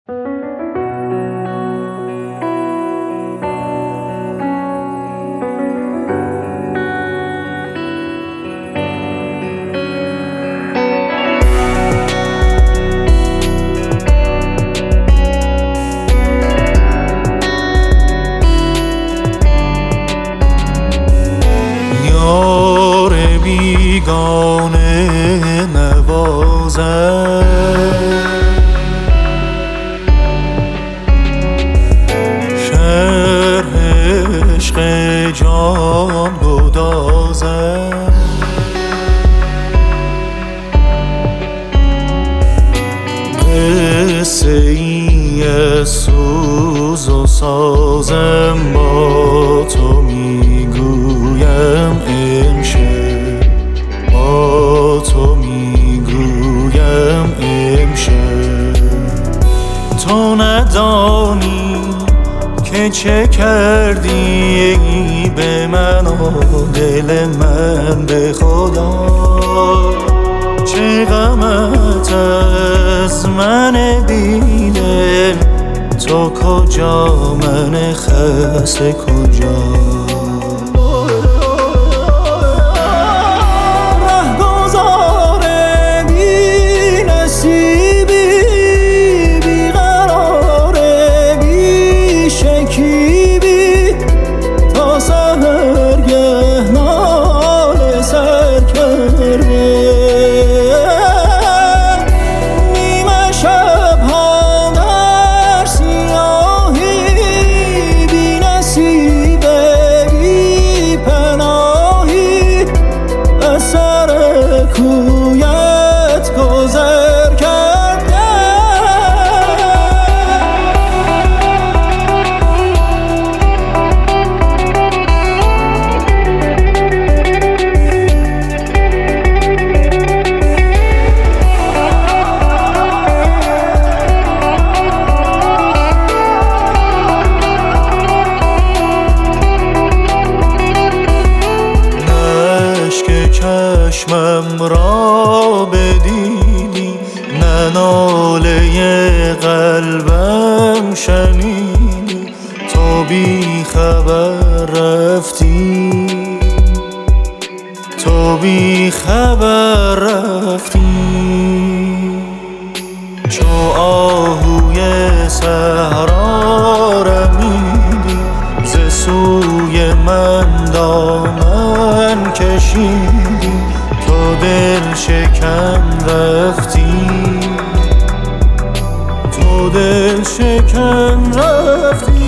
بیگانه نوازد شرح عشق جان گدازد قصه ای از سوز و سازم با تو میگویم امشب با تو میگویم امشب تو ندانی که چه کردی به من و دل من به خدا چه غمت از من بیدل تو کجا من خسته کجا کویت گذر کرده نشک چشمم را بدیدی نه ناله قلبم شنیدی تو بی خبر رفتی تو بی خبر رفتی چو آهوی صحرا رمیدی ز سوی من دامن کشیدی تو دل شکن رفتی تو دل شکن رفتی